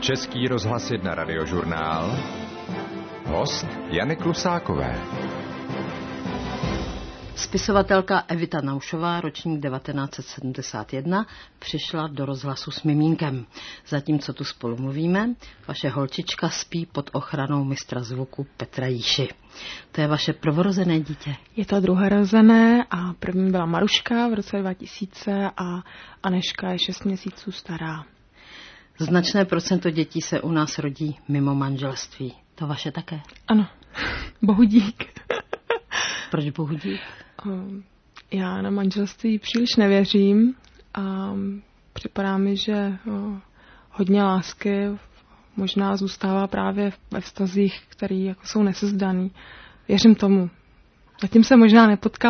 Český rozhlas 1 radiožurnál. Host Jany Klusákové. Spisovatelka Evita Naušová, ročník 1971, přišla do rozhlasu s mimínkem. Zatímco tu spolu mluvíme, vaše holčička spí pod ochranou mistra zvuku Petra Jíši. To je vaše prvorozené dítě? Je to druhorozené a první byla Maruška v roce 2000 a Aneška je 6 měsíců stará. Značné procento dětí se u nás rodí mimo manželství. To vaše také? Ano, bohu dík. Proč bohu dík? Já na manželství příliš nevěřím a připadá mi, že hodně lásky možná zůstává právě ve vztazích, které jako jsou nesezdaný. Věřím tomu. Zatím jsem možná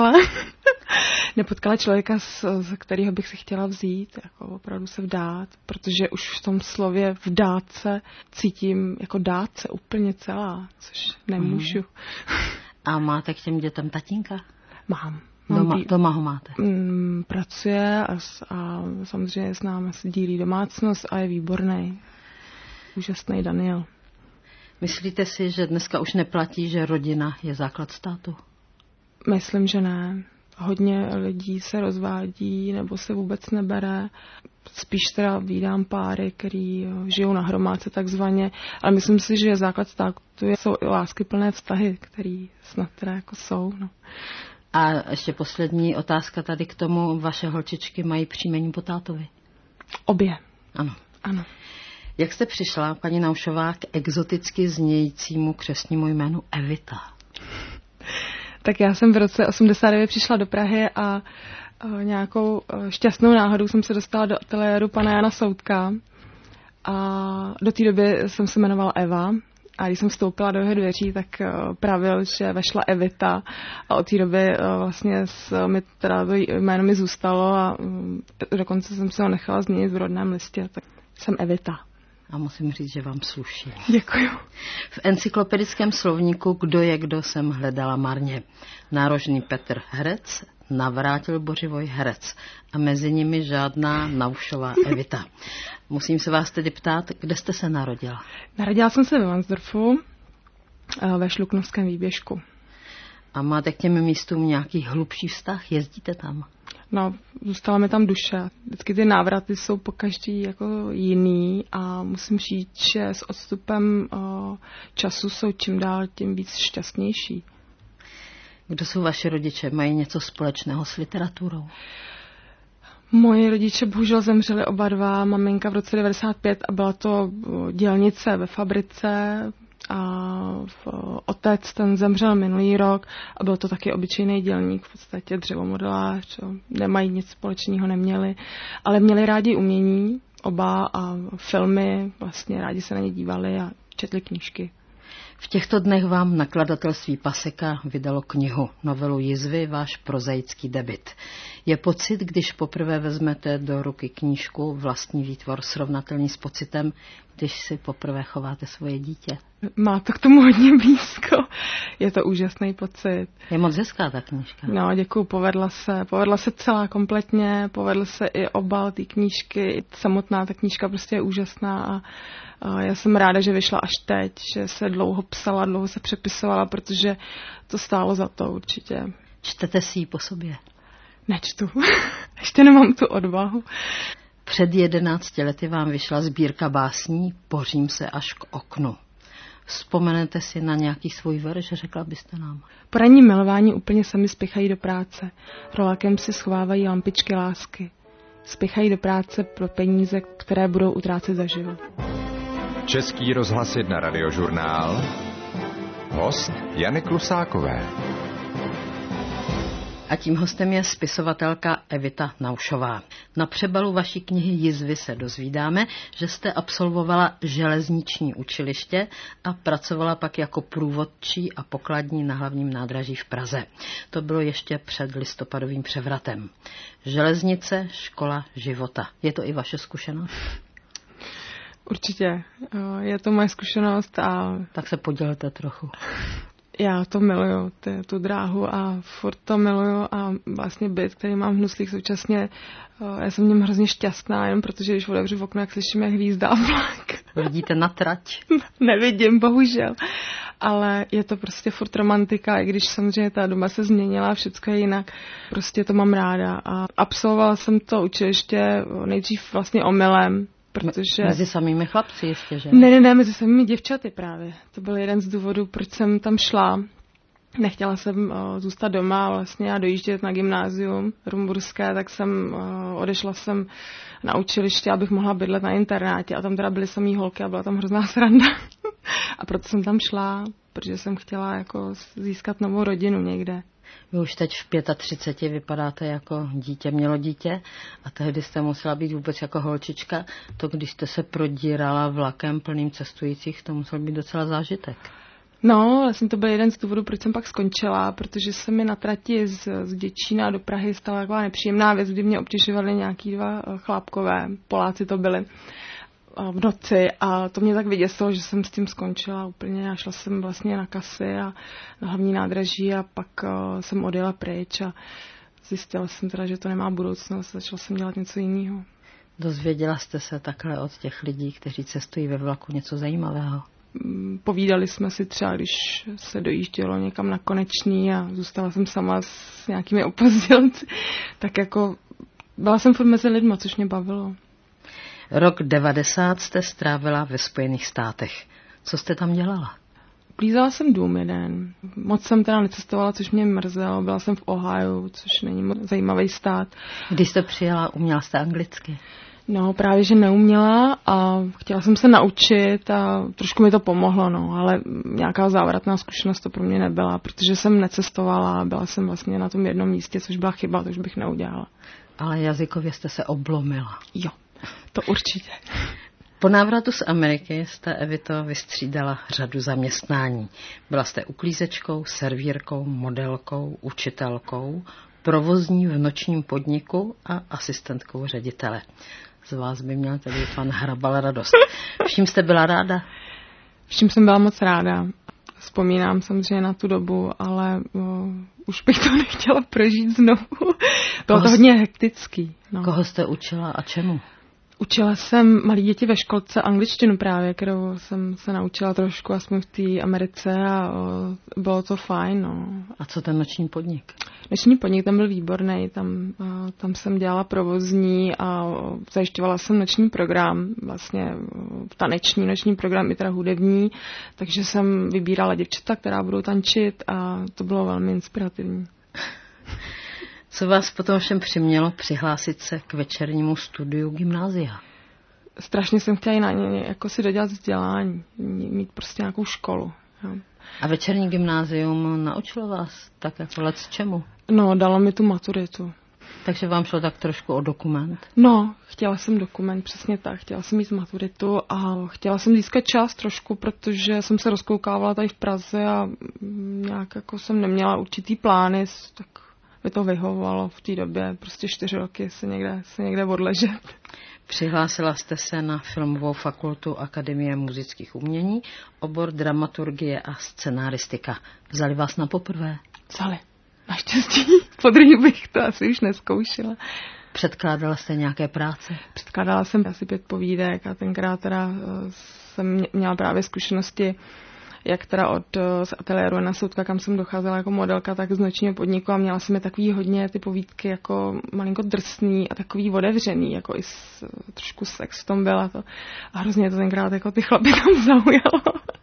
nepotkala člověka, z kterého bych si chtěla vzít, jako opravdu se vdát, protože už v tom slově vdát se cítím jako dát se úplně celá, což nemůžu. A máte k těm dětem tatínka? Mám. Doma ho máte? Pracuje a samozřejmě s námi se dílí domácnost a je výborný. Úžasný Daniel. Myslíte si, že dneska už neplatí, že rodina je základ státu? Myslím, že ne. Hodně lidí se rozvádí nebo se vůbec nebere. Spíš teda vídám páry, který žijou na hromádce takzvaně, ale myslím si, že základ státu jsou láskyplné vztahy, které snad teda jako jsou. No. A ještě poslední otázka tady k tomu. Vaše holčičky mají příjmení po tátovi? Obě. Ano. Jak jste přišla, paní Naušová, k exoticky znějícímu křestnímu jménu Evita? Tak já jsem v roce 89 přišla do Prahy a nějakou šťastnou náhodou jsem se dostala do ateliéru pana Jana Soudka a do té doby jsem se jmenovala Eva a když jsem vstoupila do jeho dveří, tak pravil, že vešla Evita a od té doby vlastně mi teda to jméno mi zůstalo a dokonce jsem se ho nechala změnit v rodném listě, tak jsem Evita. A musím říct, že vám sluší. Děkuju. V encyklopedickém slovníku Kdo je kdo jsem hledala marně. Nárožný Petr herec, Navrátil Bořivoj herec a mezi nimi žádná Naušová Evita. Musím se vás tedy ptát, kde jste se narodila? Narodila jsem se ve Vansdorfu ve Šluknovském výběžku. A máte k těm místům nějaký hlubší vztah? Jezdíte tam? No, zůstala mi tam duše. Vždycky ty návraty jsou pokaždý jako jiný a musím říct, že s odstupem času jsou čím dál tím víc šťastnější. Kdo jsou vaši rodiče? Mají něco společného s literaturou? Moji rodiče bohužel zemřeli oba dva. Maminka v roce 95 a byla to dělnice ve fabrice a otec ten zemřel minulý rok a byl to taky obyčejný dělník, v podstatě dřevomodelář, nemají nic společného, neměli, ale měli rádi umění oba a filmy, vlastně rádi se na ně dívali a četli knížky. V těchto dnech vám nakladatelství Paseka vydalo knihu, novelu Jizvy, váš prozaický debut. Je pocit, když poprvé vezmete do ruky knížku, vlastní výtvor srovnatelný s pocitem, když si poprvé chováte svoje dítě? Má to k tomu hodně blízko. Je to úžasný pocit. Je moc hezká ta knížka. No, děkuju, povedla se celá kompletně, povedl se i obal té knížky, samotná ta knížka prostě je úžasná a já jsem ráda, že vyšla až teď, že se dlouho psala, dlouho se přepisovala, protože to stálo za to určitě. Čtete si ji po sobě? Nečtu. Ještě nemám tu odvahu. Před 11 lety vám vyšla sbírka básní Bořím se až k oknu. Vzpomenete si na nějaký svůj verš, řekla byste nám? Po ranním milování úplně sami spěchají do práce. Rolákem si schovávají lampičky lásky. Spěchají do práce pro peníze, které budou utrácet za život. Český rozhlas 1 radiožurnál. Host Jany Klusákové. A tím hostem je spisovatelka Evita Naušová. Na přebalu vaší knihy Jizvy se dozvídáme, že jste absolvovala železniční učiliště a pracovala pak jako průvodčí a pokladní na hlavním nádraží v Praze. To bylo ještě před listopadovým převratem. Železnice, škola života. Je to i vaše zkušenost? Určitě. Je to moje zkušenost a... Tak se podělte trochu. Já to miluju, tu dráhu a furt to miluju a vlastně byt, který mám v Hnuslích současně, já jsem v něm hrozně šťastná, jenom protože když otevřu okno, jak slyším, jak hvízdá vlak. Vidíte na trať? Nevidím, bohužel. Ale je to prostě furt romantika, i když samozřejmě ta doba se změnila, všecko je jinak. Prostě to mám ráda. A absolvovala jsem to učiliště nejdřív vlastně omylem, protože... Mezi samými chlapci ještě, že? Ne, mezi samými děvčaty právě. To byl jeden z důvodů, proč jsem tam šla. Nechtěla jsem zůstat doma vlastně a dojíždět na gymnázium rumburské, tak odešla jsem na učiliště, abych mohla bydlet na internátě a tam teda byly samý holky a byla tam hrozná sranda. A proto jsem tam šla, protože jsem chtěla jako získat novou rodinu někde. Vy už teď v 35 vypadáte jako dítě, mělo dítě a tehdy jste musela být vůbec jako holčička. To, když jste se prodírala vlakem plným cestujících, to musel být docela zážitek. No, vlastně to byl jeden z důvodů, proč jsem pak skončila, protože se mi na trati z Děčína do Prahy stala taková nepříjemná věc, kdy mě obtěžovali nějaký dva chlápkové, Poláci to byli, v noci a to mě tak vyděsilo, že jsem s tím skončila úplně a šla jsem vlastně na kasy a na hlavní nádraží a pak jsem odjela pryč a zjistila jsem teda, že to nemá budoucnost, začala jsem dělat něco jiného. Dozvěděla jste se takhle od těch lidí, kteří cestují ve vlaku, něco zajímavého? Povídali jsme si třeba, když se dojíždělo někam na Konečný a zůstala jsem sama s nějakými opozdělci, tak jako byla jsem furt mezi lidma, což mě bavilo. Rok 90 jste strávila ve Spojených státech. Co jste tam dělala? Uklízela jsem dům jeden. Moc jsem teda necestovala, což mě mrzelo. Byla jsem v Ohio, což není moc zajímavý stát. Když jste přijela, uměla jste anglicky? No, právě, že neuměla a chtěla jsem se naučit a trošku mi to pomohlo, no, ale nějaká závratná zkušenost to pro mě nebyla, protože jsem necestovala a byla jsem vlastně na tom jednom místě, což byla chyba, to už bych neudělala. Ale jazykově jste se oblomila. Jo, to určitě. Po návratu z Ameriky jste, Evito, vystřídala řadu zaměstnání. Byla jste uklízečkou, servírkou, modelkou, učitelkou, provozní v nočním podniku a asistentkou ředitele. Z vás by měl tedy pan Hrabal radost. Vším jste byla ráda? Vším jsem byla moc ráda. Vzpomínám samozřejmě na tu dobu, ale už bych to nechtěla prožít znovu. Bylo to hodně hektický. No. Koho jste učila a čemu? Učila jsem malí děti ve školce angličtinu právě, kterou jsem se naučila trošku, aspoň v té Americe a bylo to fajn. No. A co ten noční podnik? Noční podnik tam byl výborný, tam jsem dělala provozní a zajišťovala jsem noční program, vlastně taneční noční program i teda hudební, takže jsem vybírala děvčata, která budou tančit a to bylo velmi inspirativní. Co vás potom všem přimělo přihlásit se k večernímu studiu gymnázia? Strašně jsem chtěla na ně jako si dodělat vzdělání, mít prostě nějakou školu. Jo. A večerní gymnázium naučilo vás tak jako lec čemu? No, dalo mi tu maturitu. Takže vám šlo tak trošku o dokument? No, chtěla jsem dokument, přesně tak. Chtěla jsem mít maturitu a chtěla jsem získat čas trošku, protože jsem se rozkoukávala tady v Praze a nějak jako jsem neměla určitý plány, tak by to vyhovovalo v té době, prostě 4 roky se někde odležet. Přihlásila jste se na Filmovou fakultu Akademie múzických umění, obor dramaturgie a scenáristika. Vzali vás na poprvé? Vzali. Naštěstí. Podruhé bych to asi už nezkoušela. Předkládala jste nějaké práce? Předkládala jsem asi 5 povídek a tenkrát teda jsem měla právě zkušenosti jak teda z ateliéru Jana Soudka, kam jsem docházela jako modelka, tak z nočního podniku a měla jsem je takový hodně ty povídky jako malinko drsný a takový otevřený, jako i trošku sex v tom byla to. A hrozně to tenkrát jako ty chlapy tam zaujalo.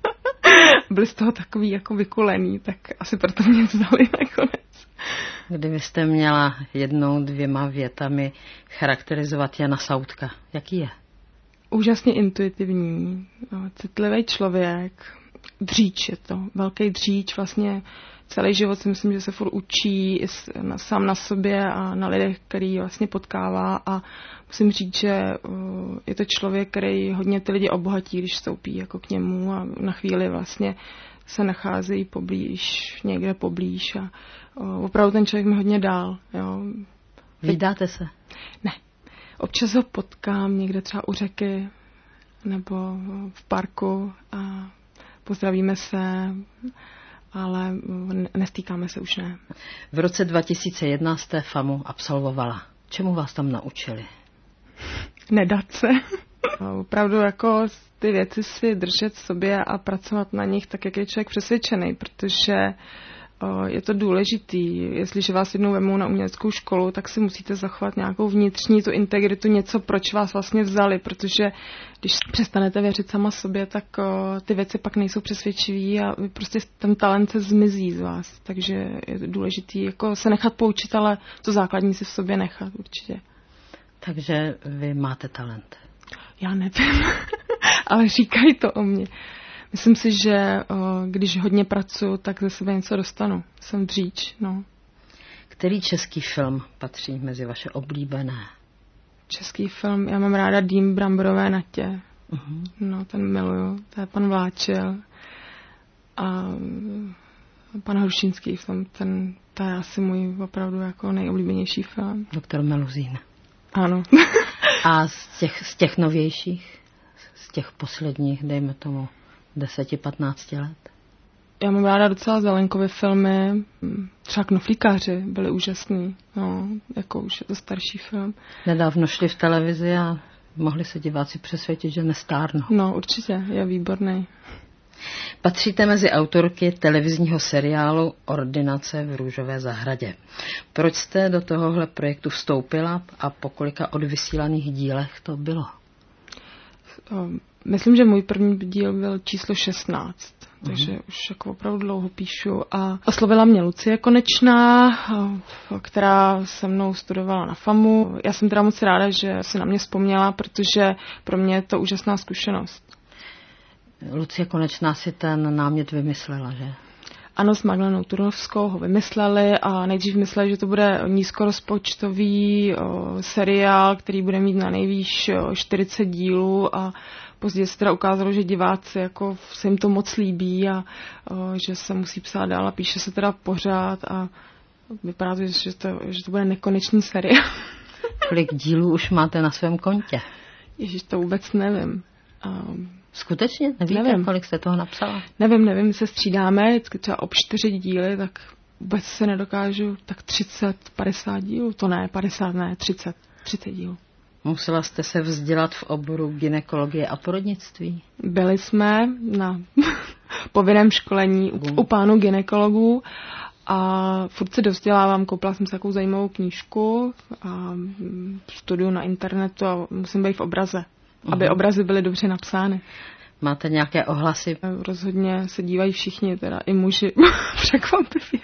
Byli z toho takový jako vykulený, tak asi proto mě vzali nakonec. Kdybyste měla 1-2 větami charakterizovat Jana Soudka, jaký je? Úžasně intuitivní, citlivý člověk, dříč je to, velký dříč, vlastně celý život si myslím, že se furt učí sám na sobě a na lidech, který vlastně potkává a musím říct, že je to člověk, který hodně ty lidi obohatí, když vstoupí jako k němu a na chvíli vlastně se nacházejí někde poblíž a opravdu ten člověk mi hodně dál. Jo. Vídáte se? Ne. Občas ho potkám někde třeba u řeky nebo v parku a pozdravíme se, ale nestýkáme se už ne. V roce 2001 jste FAMU absolvovala. Čemu vás tam naučili? Nedat se. Opravdu jako ty věci si držet v sobě a pracovat na nich tak, jak je člověk přesvědčený, protože je to důležitý. Jestliže vás jednou vemou na uměleckou školu, tak si musíte zachovat nějakou vnitřní tu integritu, něco, proč vás vlastně vzali, protože když přestanete věřit sama sobě, tak ty věci pak nejsou přesvědčivý a prostě ten talent se zmizí z vás. Takže je důležitý jako se nechat poučit, ale to základní si v sobě nechat určitě. Takže vy máte talent. Já nevím, ale říkají to o mně. Myslím si, že když hodně pracuji, tak ze sebe něco dostanu. Jsem dříč, no. Který český film patří mezi vaše oblíbené? Český film, já mám ráda Dým bramborové natě. Uh-huh. No, ten miluju. To je pan Vláčil. A pan Hrušínský film, to je asi můj opravdu jako nejoblíbenější film. Doktor Meluzín. Ano. A z těch novějších? Z těch posledních, dejme tomu, 10-15 let? Já mám ráda docela Zelenkovy filmy, třeba Knoflíkáři byly úžasný, no, jako už je to starší film. Nedávno šli v televizi a mohli se diváci přesvědčit, že nestárnou. No, určitě, je výborný. Patříte mezi autorky televizního seriálu Ordinace v Růžové zahradě. Proč jste do tohohle projektu vstoupila a po kolika odvysílaných dílech to bylo? Myslím, že můj první díl byl číslo 16, takže už jako opravdu dlouho píšu. A oslovila mě Lucie Konečná, která se mnou studovala na FAMu. Já jsem teda moc ráda, že si na mě vzpomněla, protože pro mě je to úžasná zkušenost. Lucie Konečná si ten námět vymyslela, že? Ano, s Magdalenou Turnovskou ho vymysleli a nejdřív mysleli, že to bude nízkorozpočtový seriál, který bude mít na nejvýš 40 dílů a později se teda ukázalo, že diváci jako se jim to moc líbí a že se musí psát dál a píše se teda pořád a vypadá to, že to bude nekonečný seriál. Kolik dílů už máte na svém kontě? Ježiš, to vůbec nevím. Skutečně? Nevíte, nevím. Kolik jste toho napsala? Nevím, my se střídáme, vždycky třeba ob 4 díly, tak vůbec se nedokážu, tak 30, 50 dílů, to ne, 50 ne, 30 dílů. Musela jste se vzdělat v oboru gynekologie a porodnictví? Byli jsme na povinném školení u pánů gynekologů a furt se dovzdělávám, koupila jsem si takovou zajímavou knížku a studuju na internetu a musím být v obraze. Aby obrazy byly dobře napsány. Máte nějaké ohlasy? Rozhodně se dívají všichni, teda i muži, překvapivě.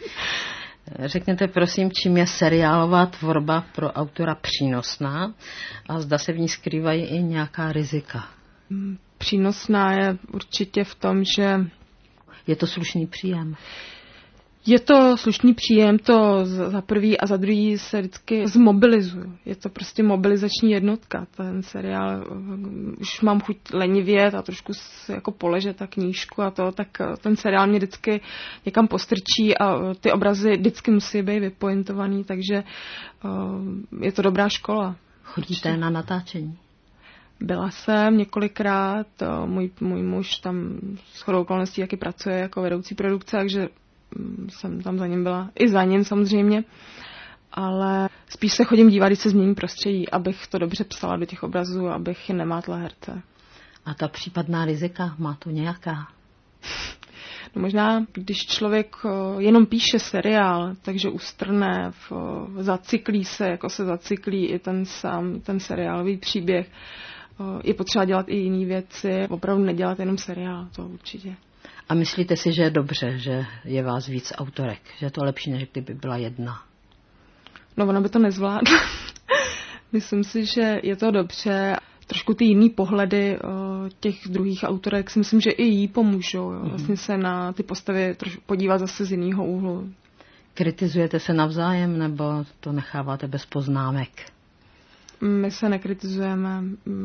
Řekněte prosím, čím je seriálová tvorba pro autora přínosná a zda se v ní skrývají i nějaká rizika? Přínosná je určitě v tom, že... Je to slušný příjem. Je to slušný příjem, to za prvý a za druhý se vždycky zmobilizuje. Je to prostě mobilizační jednotka. Ten seriál, už mám chuť lenivět a trošku si jako poležet a knížku a to, tak ten seriál mě vždycky někam postrčí a ty obrazy vždycky musí být vypointovaný, takže je to dobrá škola. Chodíte na natáčení? Byla jsem několikrát, můj muž tam shodou okolností taky pracuje jako vedoucí produkce, takže jsem tam za ním byla, i za ním samozřejmě, ale spíš se chodím dívat, když se změní prostředí, abych to dobře psala do těch obrazů, abych je nemátla herce. A ta případná rizika, má to nějaká? No možná, když člověk jenom píše seriál, takže ustrne, zacyklí se, jako se zacyklí i ten seriálový příběh. Je potřeba dělat i jiné věci, opravdu nedělat jenom seriál, to určitě. A myslíte si, že je dobře, že je vás víc autorek? Že je to lepší, než kdyby byla jedna? No, ona by to nezvládla. Myslím si, že je to dobře. Trošku ty jiný pohledy těch druhých autorek si myslím, že i jí pomůžou. Jo. Vlastně se na ty postavy podívat zase z jiného úhlu. Kritizujete se navzájem, nebo to necháváte bez poznámek? My se nekritizujeme.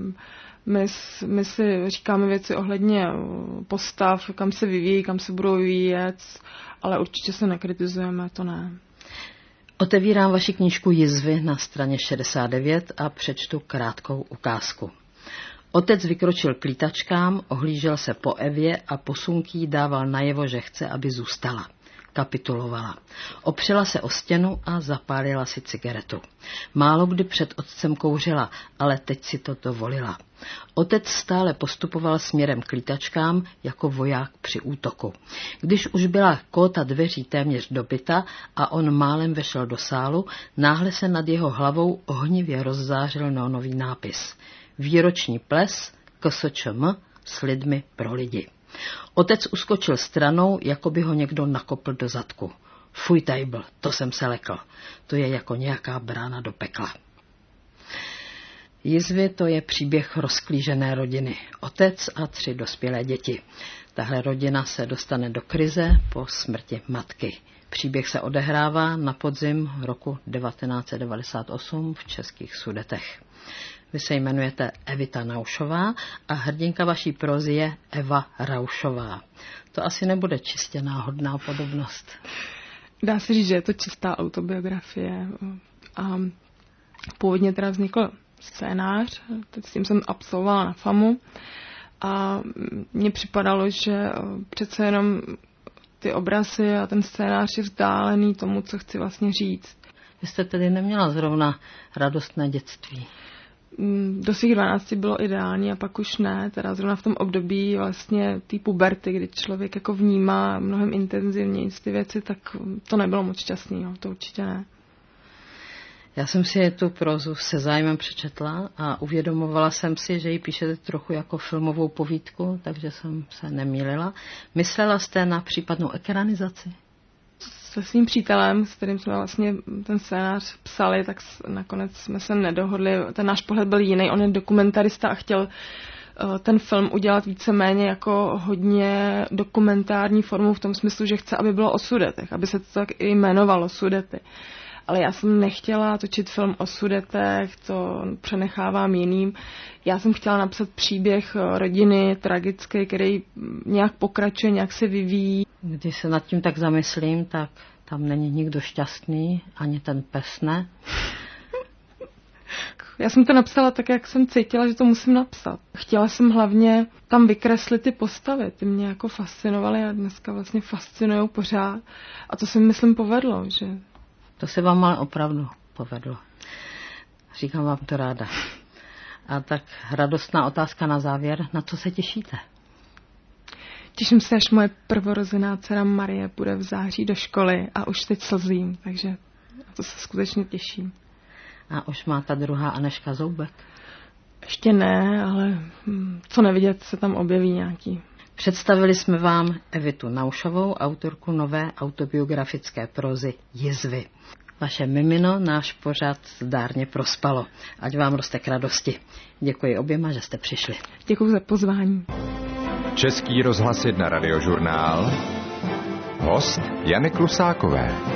My si říkáme věci ohledně postav, kam se vyvíjí, kam se budou vyvíjet, ale určitě se nekritizujeme, to ne. Otevírám vaši knížku Jizvy na straně 69 a přečtu krátkou ukázku. Otec vykročil k lítačkám, ohlížel se po Evě a posunky jí dával najevo, že chce, aby zůstala. kapitulovala. Opřela se o stěnu a zapálila si cigaretu. Málo kdy před otcem kouřila, ale teď si to dovolila. Otec stále postupoval směrem k lítačkám jako voják při útoku. Když už byla kóta dveří téměř dobyta a on málem vešel do sálu, náhle se nad jeho hlavou ohnivě rozzářil neonový nápis. Výroční ples KSČM s lidmi pro lidi. Otec uskočil stranou, jako by ho někdo nakopl do zadku. Fuj tajbl, to jsem se lekl. To je jako nějaká brána do pekla. Jizvy, to je příběh rozklížené rodiny. Otec a 3 dospělé děti. Tahle rodina se dostane do krize po smrti matky. Příběh se odehrává na podzim roku 1998 v Českých Sudetech. Vy se jmenujete Evita Naušová a hrdinka vaší prózy je Eva Raušová. To asi nebude čistě náhodná podobnost. Dá se říct, že je to čistá autobiografie. A původně teda vznikl scénář, teď s tím jsem absolvovala na FAMu a mně připadalo, že přece jenom ty obrazy a ten scénář je vzdálený tomu, co chci vlastně říct. Vy jste tedy neměla zrovna radostné dětství? Do svých 12 bylo ideální a pak už ne, teda zrovna v tom období vlastně té puberty, kdy člověk jako vnímá mnohem intenzivněji ty věci, tak to nebylo moc šťastný, no, to určitě ne. Já jsem si tu prózu se zájmem přečetla a uvědomovala jsem si, že ji píšete trochu jako filmovou povídku, takže jsem se nemýlila. Myslela jste na případnou ekranizaci? Se svým přítelem, s kterým jsme vlastně ten scénář psali, tak nakonec jsme se nedohodli. Ten náš pohled byl jiný. On je dokumentarista a chtěl ten film udělat víceméně jako hodně dokumentární formou v tom smyslu, že chce, aby bylo o Sudetech, aby se to tak i jmenovalo Sudety. Ale já jsem nechtěla točit film o Sudetech, to přenechávám jiným. Já jsem chtěla napsat příběh rodiny tragický, který nějak pokračuje, nějak se vyvíjí. Když se nad tím tak zamyslím, tak tam není nikdo šťastný, ani ten pes ne. Já jsem to napsala tak, jak jsem cítila, že to musím napsat. Chtěla jsem hlavně tam vykreslit ty postavy. Ty mě jako fascinovaly a dneska vlastně fascinujou pořád. A to se mi, myslím, povedlo, že... To se vám ale opravdu povedlo. Říkám vám to ráda. A tak radostná otázka na závěr. Na co se těšíte? Těším se, až moje prvorozená dcera Marie půjde v září do školy a už teď slzím, takže na to se skutečně těším. A už má ta druhá Anežka zoubek? Ještě ne, ale co nevidět, se tam objeví nějaký. Představili jsme vám Evitu Naušovou, autorku nové autobiografické prózy Jizvy. Vaše mimino náš pořad zdárně prospalo. Ať vám roste k radosti. Děkuji oběma, že jste přišli. Děkuji za pozvání. Český rozhlas 1 radiožurnál. Host Jany Klusákové.